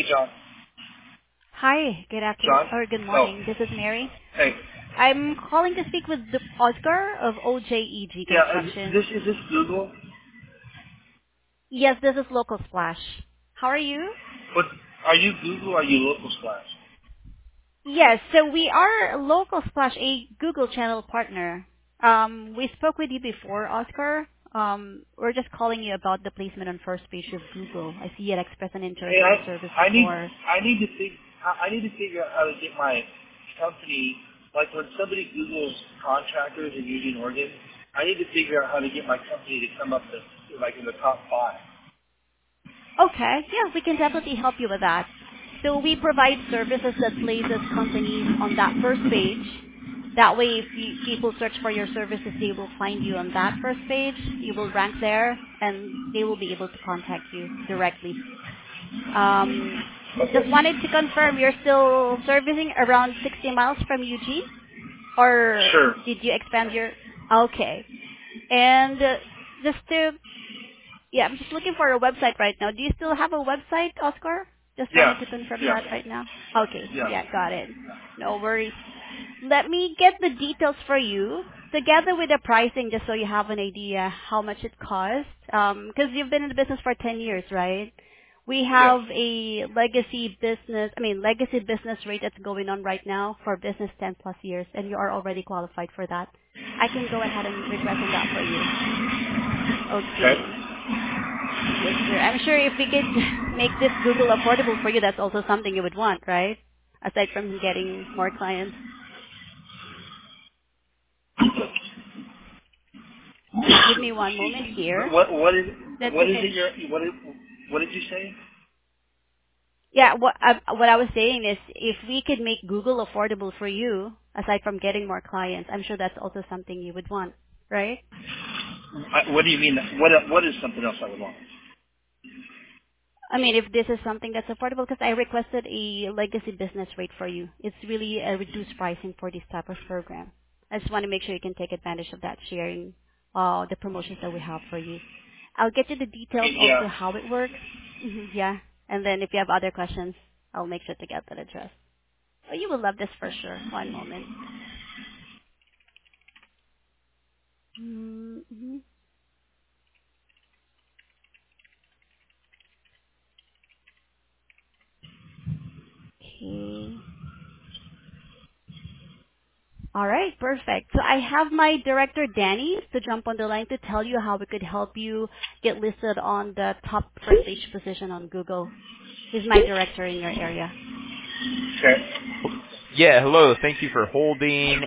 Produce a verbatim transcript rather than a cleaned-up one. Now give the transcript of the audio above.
Hey, John. Hi, good afternoon John? or good Oh, morning. This is Mary. hey. I'm calling to speak with the Oscar of O J E G Yeah, is Construction. this is this Google? Yes, this is Local Splash. How are you? What are you Google or are you Local Splash? Yes, so we are Local Splash, a Google channel partner. Um, we spoke with you before, Oscar. Um, we're just calling you about the placement on first page of Google. I see you had expressed an interest Hey, in our service I I need before. I need to think I I need to figure out how to get my company, like when somebody Googles contractors in Eugene, Oregon, I need to figure out how to get my company to come up to like in the top five. Okay, yeah, we can definitely help you with that. So we provide services that places companies on that first page. That way, if you, people search for your services, they will find you on that first page. You will rank there, and they will be able to contact you directly. Um, Okay. just wanted to confirm you're still servicing around sixty miles from Eugene, or Sure. did you expand your? Okay, and uh, just to yeah, I'm just looking for a website right now. Do you still have a website, Oscar? Just Yeah. wanted to confirm Yeah. that right now. Okay. Yeah. Yeah, got it. No worries. Let me get the details for you together with the pricing just so you have an idea how much it costs. Um, cause you've been in the business for ten years, right? We Yes. have a legacy business, I mean, legacy business rate that's going on right now for business ten plus years, and you are already qualified for that. I can go ahead and request on that for you. Okay. Okay. Yes, sir. I'm sure if we could make this Google affordable for you, that's also something you would want, right? Aside from getting more clients. Give me one Excuse moment me. here. What what is That's what is okay. it? Your what is what did you say? Yeah, what I, what I was saying is if we could make Google affordable for you, aside from getting more clients, I'm sure that's also something you would want, right? I, what do you mean? What what is something else I would want? I mean, if this is something that's affordable, because I requested a legacy business rate for you. It's really a reduced pricing for this type of program. I just want to make sure you can take advantage of that, sharing uh, the promotions that we have for you. I'll get you the details Yeah. also how it works. Hmm yeah. And then if you have other questions, I'll make sure to get that addressed. Oh, you will love this for sure. One moment. Mm-hmm. Okay. All right, perfect. So I have my director, Danny, to jump on the line to tell you how we could help you get listed on the top first page position on Google. He's my director in your area. Okay. Yeah, hello. Thank you for holding.